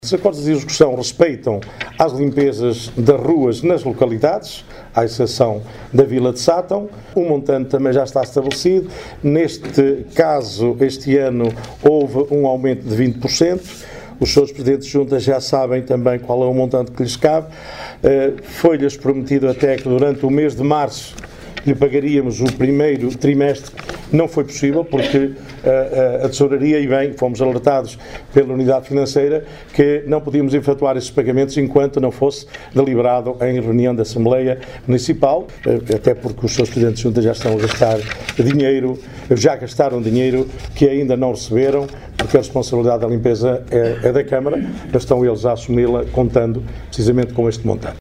Os acordos de execução respeitam as limpezas das ruas nas localidades, à exceção da Vila de Sátão. O montante também já está estabelecido. Neste caso, este ano, houve um aumento de 20%. Os seus presidentes de junta já sabem também qual é o montante que lhes cabe. Foi-lhes prometido até que durante o mês de março lhe pagaríamos o primeiro trimestre. Não foi possível porque a Tesouraria, e bem, fomos alertados pela unidade financeira que não podíamos efetuar esses pagamentos enquanto não fosse deliberado em reunião da Assembleia Municipal, até porque os seus presidentes de junta já estão a gastar dinheiro, já gastaram dinheiro que ainda não receberam, porque a responsabilidade da limpeza é da Câmara, mas estão eles a assumi-la contando precisamente com este montante.